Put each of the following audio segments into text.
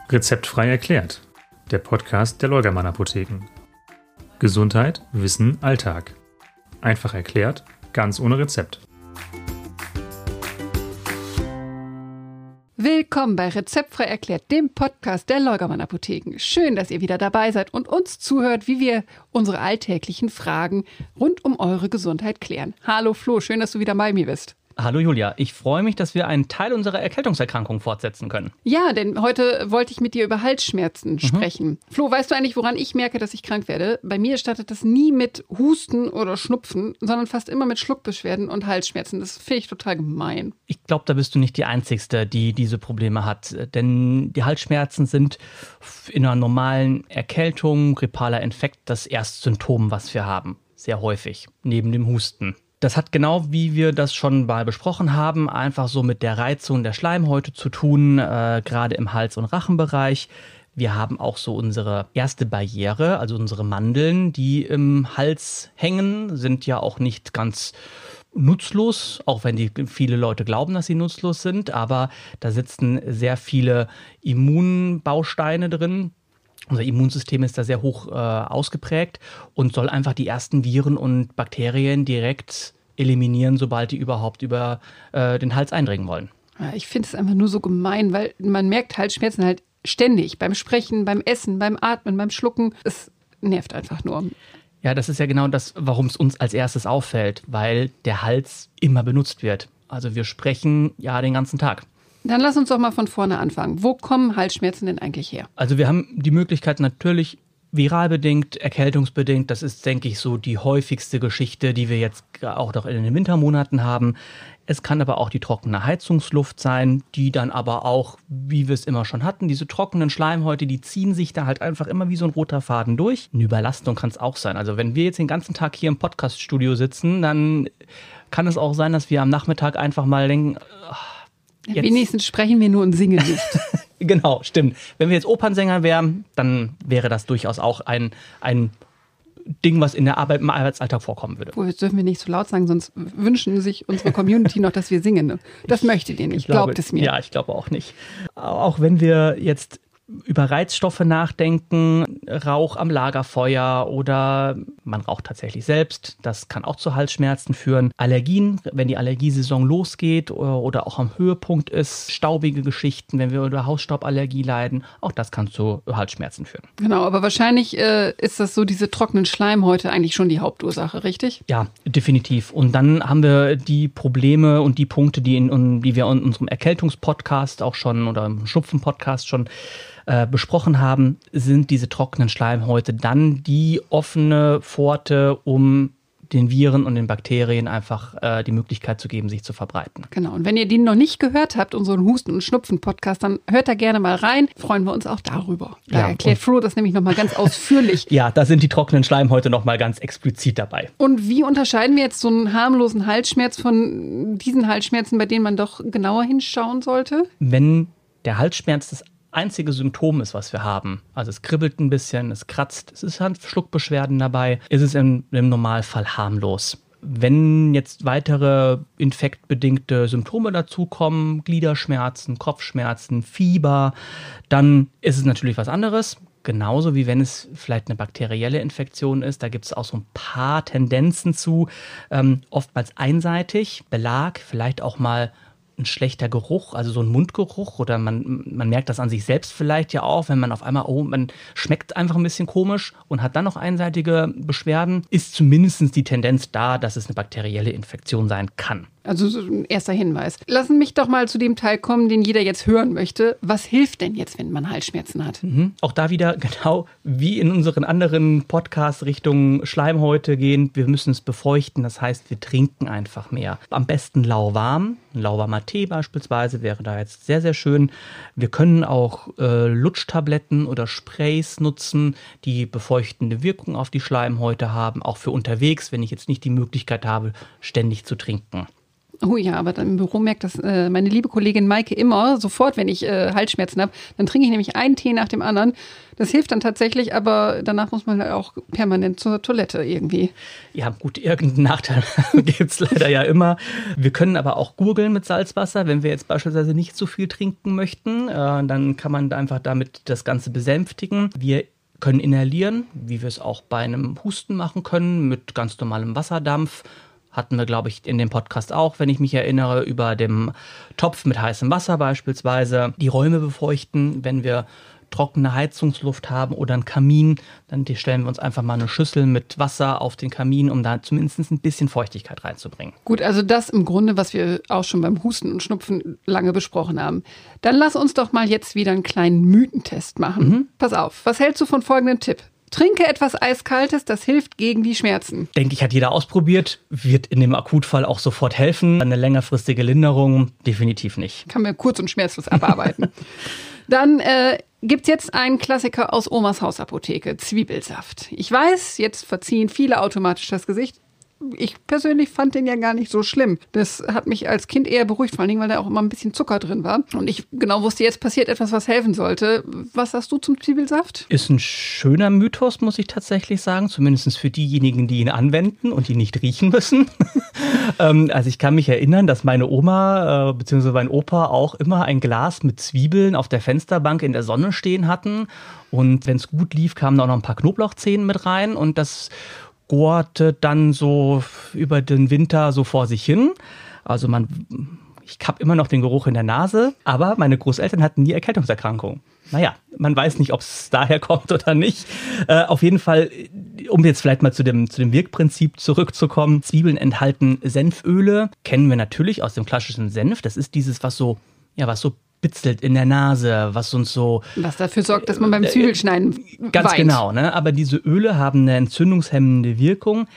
Rezeptfrei erklärt. Der Podcast der Leugermann Apotheken. Gesundheit, Wissen, Alltag. Einfach erklärt, ganz ohne Rezept. Willkommen bei Rezeptfrei erklärt, dem Podcast der Leugermann Apotheken. Schön, dass ihr wieder dabei seid und uns zuhört, wie wir unsere alltäglichen Fragen rund um eure Gesundheit klären. Hallo Flo, schön, dass du wieder bei mir bist. Hallo Julia, ich freue mich, dass wir einen Teil unserer Erkältungserkrankung fortsetzen können. Ja, denn heute wollte ich mit dir über Halsschmerzen sprechen. Flo, weißt du eigentlich, woran ich merke, dass ich krank werde? Bei mir startet das nie mit Husten oder Schnupfen, sondern fast immer mit Schluckbeschwerden und Halsschmerzen. Das finde ich total gemein. Ich glaube, da bist du nicht die Einzige, die diese Probleme hat. Denn die Halsschmerzen sind in einer normalen Erkältung, grippaler Infekt, das erste Symptom, was wir haben. Sehr häufig, neben dem Husten. Das hat genau, wie wir das schon mal besprochen haben, einfach so mit der Reizung der Schleimhäute zu tun, gerade im Hals- und Rachenbereich. Wir haben auch so unsere erste Barriere, also unsere Mandeln, die im Hals hängen, sind ja auch nicht ganz nutzlos, auch wenn viele Leute glauben, dass sie nutzlos sind, aber da sitzen sehr viele Immunbausteine drin. Unser Immunsystem ist da sehr hoch ausgeprägt und soll einfach die ersten Viren und Bakterien direkt eliminieren, sobald die überhaupt über den Hals eindringen wollen. Ja, ich finde es einfach nur so gemein, weil man merkt Halsschmerzen halt ständig. Beim Sprechen, beim Essen, beim Atmen, beim Schlucken. Es nervt einfach nur. Ja, das ist ja genau das, warum es uns als erstes auffällt, weil der Hals immer benutzt wird. Also wir sprechen ja den ganzen Tag. Dann lass uns doch mal von vorne anfangen. Wo kommen Halsschmerzen denn eigentlich her? Also wir haben die Möglichkeit natürlich viralbedingt, erkältungsbedingt. Das ist, denke ich, so die häufigste Geschichte, die wir jetzt auch noch in den Wintermonaten haben. Es kann aber auch die trockene Heizungsluft sein, die dann aber auch, wie wir es immer schon hatten, diese trockenen Schleimhäute, die ziehen sich da halt einfach immer wie so ein roter Faden durch. Eine Überlastung kann es auch sein. Also wenn wir jetzt den ganzen Tag hier im Podcaststudio sitzen, dann kann es auch sein, dass wir am Nachmittag einfach mal denken, ja, wenigstens sprechen wir nur und singen nicht. Genau, stimmt. Wenn wir jetzt Opernsänger wären, dann wäre das durchaus auch ein Ding, was in der Arbeit, im Arbeitsalltag vorkommen würde. Jetzt dürfen wir nicht so laut sagen, sonst wünschen sich unsere Community noch, dass wir singen. Das möchtet ihr nicht, glaubt es mir. Ja, ich glaube auch nicht. Auch wenn wir jetzt über Reizstoffe nachdenken, Rauch am Lagerfeuer oder man raucht tatsächlich selbst, das kann auch zu Halsschmerzen führen. Allergien, wenn die Allergiesaison losgeht oder auch am Höhepunkt ist, staubige Geschichten, wenn wir unter Hausstauballergie leiden, auch das kann zu Halsschmerzen führen. Genau, aber wahrscheinlich ist das so, diese trockenen Schleimhäute eigentlich schon die Hauptursache, richtig? Ja, definitiv. Und dann haben wir die Probleme und die Punkte, die wir in unserem Erkältungspodcast auch schon oder im Schnupfenpodcast schon besprochen haben, sind diese trockenen Schleimhäute dann die offene Pforte, um den Viren und den Bakterien einfach die Möglichkeit zu geben, sich zu verbreiten. Genau, und wenn ihr den noch nicht gehört habt, unseren Husten- und Schnupfen-Podcast, dann hört da gerne mal rein. Freuen wir uns auch darüber. Da erklärt Flo das nämlich nochmal ganz ausführlich. Ja, da sind die trockenen Schleimhäute nochmal ganz explizit dabei. Und wie unterscheiden wir jetzt so einen harmlosen Halsschmerz von diesen Halsschmerzen, bei denen man doch genauer hinschauen sollte? Wenn der Halsschmerz das einzige Symptom ist, was wir haben, also es kribbelt ein bisschen, es kratzt, es ist halt Schluckbeschwerden dabei, ist es im Normalfall harmlos. Wenn jetzt weitere infektbedingte Symptome dazukommen, Gliederschmerzen, Kopfschmerzen, Fieber, dann ist es natürlich was anderes. Genauso wie wenn es vielleicht eine bakterielle Infektion ist, da gibt es auch so ein paar Tendenzen zu, oftmals einseitig, Belag, vielleicht auch mal ein schlechter Geruch, also so ein Mundgeruch oder man merkt das an sich selbst vielleicht ja auch, wenn man auf einmal, man schmeckt einfach ein bisschen komisch und hat dann noch einseitige Beschwerden, ist zumindest die Tendenz da, dass es eine bakterielle Infektion sein kann. Also so ein erster Hinweis. Lassen mich doch mal zu dem Teil kommen, den jeder jetzt hören möchte. Was hilft denn jetzt, wenn man Halsschmerzen hat? Auch da wieder genau wie in unseren anderen Podcasts Richtung Schleimhäute gehen. Wir müssen es befeuchten, das heißt, wir trinken einfach mehr. Am besten lauwarm. Ein lauwarmer Tee beispielsweise wäre da jetzt sehr, sehr schön. Wir können auch Lutschtabletten oder Sprays nutzen, die befeuchtende Wirkung auf die Schleimhäute haben. Auch für unterwegs, wenn ich jetzt nicht die Möglichkeit habe, ständig zu trinken. Oh ja, aber dann im Büro merkt das meine liebe Kollegin Maike immer sofort, wenn ich Halsschmerzen habe. Dann trinke ich nämlich einen Tee nach dem anderen. Das hilft dann tatsächlich, aber danach muss man halt auch permanent zur Toilette irgendwie. Ja, gut, irgendeinen Nachteil gibt es leider ja immer. Wir können aber auch gurgeln mit Salzwasser, wenn wir jetzt beispielsweise nicht so viel trinken möchten. Dann kann man einfach damit das Ganze besänftigen. Wir können inhalieren, wie wir es auch bei einem Husten machen können, mit ganz normalem Wasserdampf. Hatten wir, glaube ich, in dem Podcast auch, wenn ich mich erinnere, über dem Topf mit heißem Wasser beispielsweise. Die Räume befeuchten, wenn wir trockene Heizungsluft haben oder einen Kamin, dann stellen wir uns einfach mal eine Schüssel mit Wasser auf den Kamin, um da zumindest ein bisschen Feuchtigkeit reinzubringen. Gut, also das im Grunde, was wir auch schon beim Husten und Schnupfen lange besprochen haben. Dann lass uns doch mal jetzt wieder einen kleinen Mythentest machen. Pass auf, was hältst du von folgendem Tipp? Trinke etwas Eiskaltes, das hilft gegen die Schmerzen. Denke ich, hat jeder ausprobiert. Wird in dem Akutfall auch sofort helfen. Eine längerfristige Linderung definitiv nicht. Kann man kurz und schmerzlos abarbeiten. Dann gibt's jetzt einen Klassiker aus Omas Hausapotheke, Zwiebelsaft. Ich weiß, jetzt verziehen viele automatisch das Gesicht. Ich persönlich fand den ja gar nicht so schlimm. Das hat mich als Kind eher beruhigt, vor allen Dingen, weil da auch immer ein bisschen Zucker drin war. Und ich genau wusste, jetzt passiert etwas, was helfen sollte. Was sagst du zum Zwiebelsaft? Ist ein schöner Mythos, muss ich tatsächlich sagen. Zumindest für diejenigen, die ihn anwenden und ihn nicht riechen müssen. Also ich kann mich erinnern, dass meine Oma bzw. mein Opa auch immer ein Glas mit Zwiebeln auf der Fensterbank in der Sonne stehen hatten. Und wenn es gut lief, kamen da auch noch ein paar Knoblauchzehen mit rein. Und das gurte dann so über den Winter so vor sich hin. Also ich habe immer noch den Geruch in der Nase, aber meine Großeltern hatten nie Erkältungserkrankungen. Naja, man weiß nicht, ob es daher kommt oder nicht. Auf jeden Fall, um jetzt vielleicht mal zu dem Wirkprinzip zurückzukommen. Zwiebeln enthalten Senföle, kennen wir natürlich aus dem klassischen Senf. Das ist dieses, was so bitzelt in der Nase, was uns so... Was dafür sorgt, dass man beim Zwiebelschneiden Ganz weint. genau, ne? Aber diese Öle haben eine entzündungshemmende Wirkung,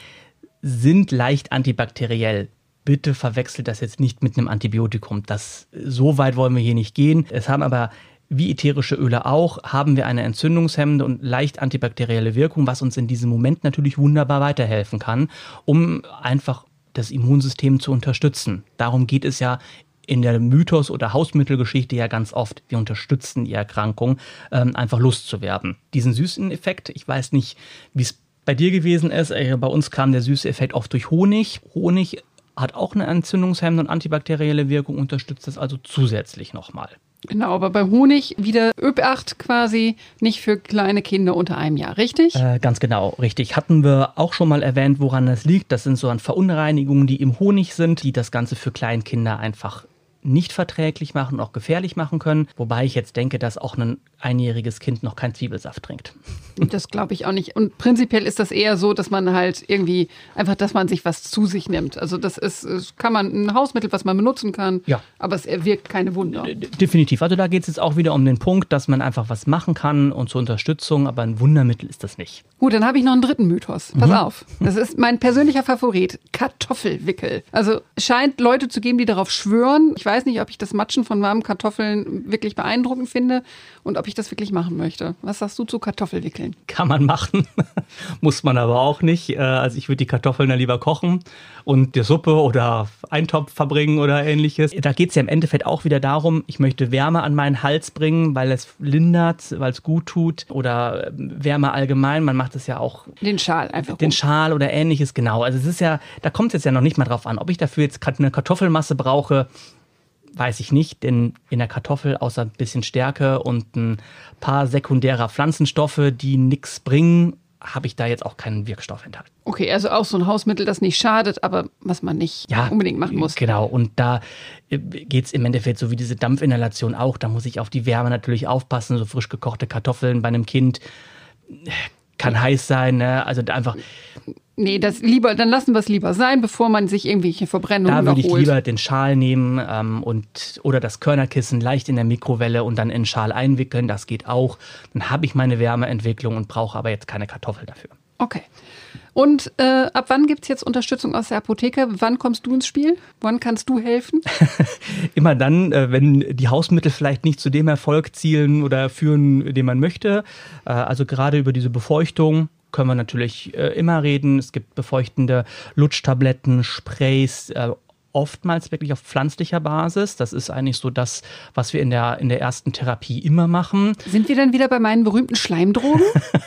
sind leicht antibakteriell. Bitte verwechselt das jetzt nicht mit einem Antibiotikum. So weit wollen wir hier nicht gehen. Es haben aber, wie ätherische Öle auch, haben wir eine entzündungshemmende und leicht antibakterielle Wirkung, was uns in diesem Moment natürlich wunderbar weiterhelfen kann, um einfach das Immunsystem zu unterstützen. Darum geht es ja in der Mythos- oder Hausmittelgeschichte ja ganz oft. Wir unterstützen die Erkrankung, einfach loszuwerden. Diesen süßen Effekt, ich weiß nicht, wie es bei dir gewesen ist, bei uns kam der süße Effekt oft durch Honig. Honig hat auch eine entzündungshemmende und antibakterielle Wirkung, unterstützt das also zusätzlich nochmal. Genau, aber bei Honig wieder ÖB8 quasi, nicht für kleine Kinder unter einem Jahr, richtig? Ganz genau, richtig. Hatten wir auch schon mal erwähnt, woran das liegt. Das sind so Verunreinigungen, die im Honig sind, die das Ganze für Kleinkinder einfach nicht verträglich machen und auch gefährlich machen können. Wobei ich jetzt denke, dass auch ein einjähriges Kind noch keinen Zwiebelsaft trinkt. Das glaube ich auch nicht. Und prinzipiell ist das eher so, dass man halt irgendwie einfach, dass man sich was zu sich nimmt. Also das kann man ein Hausmittel, was man benutzen kann, ja, aber es wirkt keine Wunder. Definitiv. Also da geht es jetzt auch wieder um den Punkt, dass man einfach was machen kann und zur Unterstützung, aber ein Wundermittel ist das nicht. Gut, dann habe ich noch einen dritten Mythos. Pass auf. Das ist mein persönlicher Favorit. Kartoffelwickel. Also es scheint Leute zu geben, die darauf schwören. Ich weiß nicht, ob ich das Matschen von warmen Kartoffeln wirklich beeindruckend finde und ob ich das wirklich machen möchte. Was sagst du zu Kartoffelwickeln? Kann man machen, muss man aber auch nicht. Also ich würde die Kartoffeln dann lieber kochen und die Suppe oder Eintopf verbringen oder ähnliches. Da geht es ja im Endeffekt auch wieder darum, ich möchte Wärme an meinen Hals bringen, weil es lindert, weil es gut tut oder Wärme allgemein. Man macht es ja auch... Den Schal einfach. Den Schal oder ähnliches, genau. Also es ist ja, da kommt es jetzt ja noch nicht mal drauf an, ob ich dafür jetzt eine Kartoffelmasse brauche, weiß ich nicht, denn in der Kartoffel außer ein bisschen Stärke und ein paar sekundärer Pflanzenstoffe, die nichts bringen, habe ich da jetzt auch keinen Wirkstoff enthalten. Okay, also auch so ein Hausmittel, das nicht schadet, aber was man nicht unbedingt machen muss. Genau, und da geht es im Endeffekt so wie diese Dampfinhalation auch, da muss ich auf die Wärme natürlich aufpassen, so frisch gekochte Kartoffeln bei einem Kind kann heiß sein, ne? Also einfach... Nee, dann lassen wir es lieber sein, bevor man sich irgendwelche Verbrennungen holt. Da würde ich holt. lieber den Schal nehmen oder das Körnerkissen leicht in der Mikrowelle und dann in den Schal einwickeln. Das geht auch. Dann habe ich meine Wärmeentwicklung und brauche aber jetzt keine Kartoffel dafür. Okay. Und ab wann gibt es jetzt Unterstützung aus der Apotheke? Wann kommst du ins Spiel? Wann kannst du helfen? Immer dann, wenn die Hausmittel vielleicht nicht zu dem Erfolg zielen oder führen, den man möchte. Also gerade über diese Befeuchtung können wir natürlich immer reden. Es gibt befeuchtende Lutschtabletten, Sprays, oftmals wirklich auf pflanzlicher Basis. Das ist eigentlich so das, was wir in der ersten Therapie immer machen. Sind wir dann wieder bei meinen berühmten Schleimdrogen?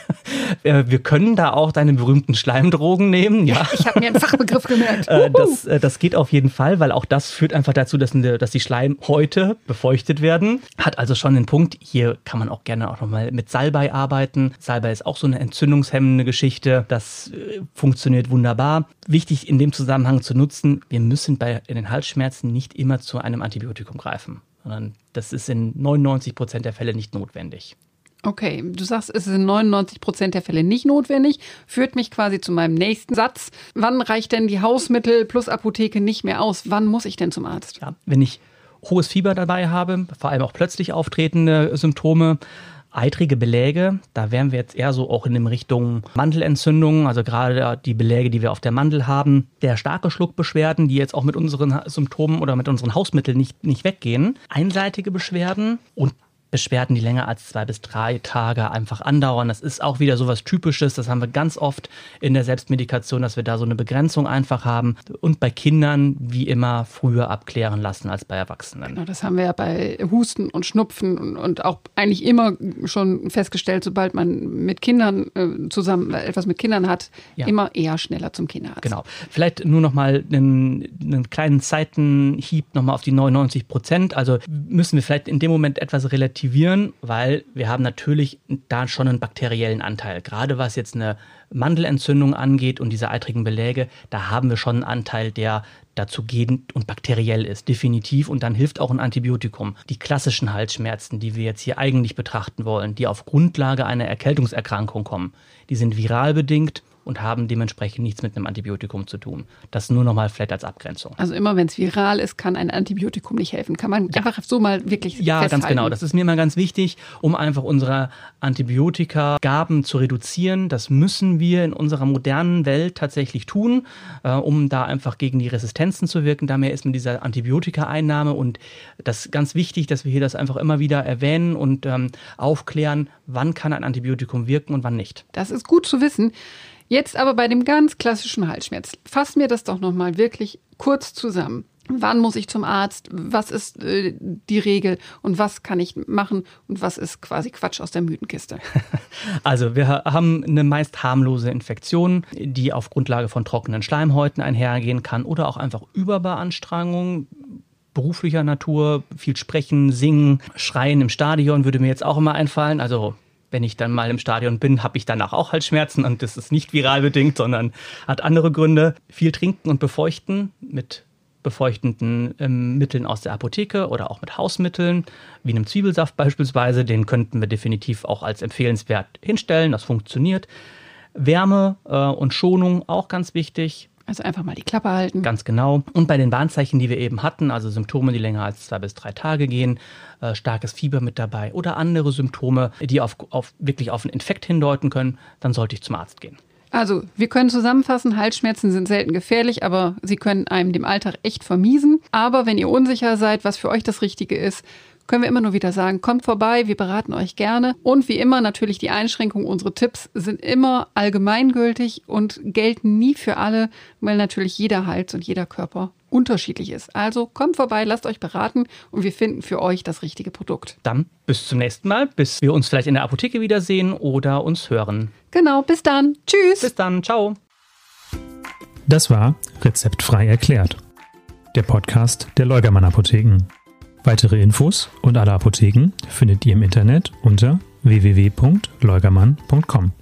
Wir können da auch deine berühmten Schleimdrogen nehmen. Ja. Ich habe mir einen Fachbegriff gemerkt. Das geht auf jeden Fall, weil auch das führt einfach dazu, dass die Schleimhäute befeuchtet werden. Hat also schon den Punkt, hier kann man auch gerne auch nochmal mit Salbei arbeiten. Salbei ist auch so eine entzündungshemmende Geschichte. Das funktioniert wunderbar. Wichtig in dem Zusammenhang zu nutzen, wir müssen in den Halsschmerzen nicht immer zu einem Antibiotikum greifen, sondern das ist in 99% der Fälle nicht notwendig. Okay, du sagst, es ist in 99% der Fälle nicht notwendig, führt mich quasi zu meinem nächsten Satz. Wann reicht denn die Hausmittel plus Apotheke nicht mehr aus? Wann muss ich denn zum Arzt? Ja, wenn ich hohes Fieber dabei habe, vor allem auch plötzlich auftretende Symptome, eitrige Beläge, da wären wir jetzt eher so auch in Richtung Mandelentzündung, also gerade die Beläge, die wir auf der Mandel haben, der starke Schluckbeschwerden, die jetzt auch mit unseren Symptomen oder mit unseren Hausmitteln nicht weggehen, einseitige Beschwerden und Beschwerden, die länger als 2 bis 3 Tage einfach andauern. Das ist auch wieder so was Typisches. Das haben wir ganz oft in der Selbstmedikation, dass wir da so eine Begrenzung einfach haben. Und bei Kindern, wie immer, früher abklären lassen als bei Erwachsenen. Genau, das haben wir ja bei Husten und Schnupfen und auch eigentlich immer schon festgestellt, sobald man mit Kindern zusammen etwas mit Kindern hat, immer eher schneller zum Kinderarzt. Genau. Vielleicht nur noch mal einen kleinen Zeitenhieb noch mal auf die 99%. Also müssen wir vielleicht in dem Moment etwas relativieren, weil wir haben natürlich da schon einen bakteriellen Anteil. Gerade was jetzt eine Mandelentzündung angeht und diese eitrigen Beläge, da haben wir schon einen Anteil, der dazugehend und bakteriell ist, definitiv. Und dann hilft auch ein Antibiotikum. Die klassischen Halsschmerzen, die wir jetzt hier eigentlich betrachten wollen, die auf Grundlage einer Erkältungserkrankung kommen, die sind viral bedingt und haben dementsprechend nichts mit einem Antibiotikum zu tun. Das nur noch mal vielleicht als Abgrenzung. Also immer, wenn es viral ist, kann ein Antibiotikum nicht helfen. Kann man einfach so mal wirklich festhalten. Ganz genau. Das ist mir immer ganz wichtig, um einfach unsere Antibiotikagaben zu reduzieren. Das müssen wir in unserer modernen Welt tatsächlich tun, um da einfach gegen die Resistenzen zu wirken. Daher ist mit dieser Antibiotikaeinnahme und das ist ganz wichtig, dass wir hier das einfach immer wieder erwähnen und aufklären, wann kann ein Antibiotikum wirken und wann nicht. Das ist gut zu wissen. Jetzt aber bei dem ganz klassischen Halsschmerz. Fass mir das doch nochmal wirklich kurz zusammen. Wann muss ich zum Arzt? Was ist die Regel? Und was kann ich machen? Und was ist quasi Quatsch aus der Mythenkiste? Also wir haben eine meist harmlose Infektion, die auf Grundlage von trockenen Schleimhäuten einhergehen kann oder auch einfach Überbeanstrengung beruflicher Natur, viel sprechen, singen, schreien im Stadion würde mir jetzt auch immer einfallen. Also wenn ich dann mal im Stadion bin, habe ich danach auch Halsschmerzen und das ist nicht viral bedingt, sondern hat andere Gründe. Viel trinken und befeuchten mit befeuchtenden Mitteln aus der Apotheke oder auch mit Hausmitteln, wie einem Zwiebelsaft beispielsweise. Den könnten wir definitiv auch als empfehlenswert hinstellen, das funktioniert. Wärme und Schonung auch ganz wichtig. Also einfach mal die Klappe halten. Ganz genau. Und bei den Warnzeichen, die wir eben hatten, also Symptome, die länger als 2 bis 3 Tage gehen, starkes Fieber mit dabei oder andere Symptome, die wirklich auf einen Infekt hindeuten können, dann sollte ich zum Arzt gehen. Also, wir können zusammenfassen, Halsschmerzen sind selten gefährlich, aber sie können einem dem Alltag echt vermiesen. Aber wenn ihr unsicher seid, was für euch das Richtige ist, können wir immer nur wieder sagen, kommt vorbei, wir beraten euch gerne. Und wie immer natürlich die Einschränkungen, unsere Tipps sind immer allgemeingültig und gelten nie für alle, weil natürlich jeder Hals und jeder Körper unterschiedlich ist. Also kommt vorbei, lasst euch beraten und wir finden für euch das richtige Produkt. Dann bis zum nächsten Mal, bis wir uns vielleicht in der Apotheke wiedersehen oder uns hören. Genau, bis dann. Tschüss. Bis dann, ciao. Das war Rezeptfrei erklärt, der Podcast der Leugermann Apotheken. Weitere Infos und alle Apotheken findet ihr im Internet unter www.leugermann.com.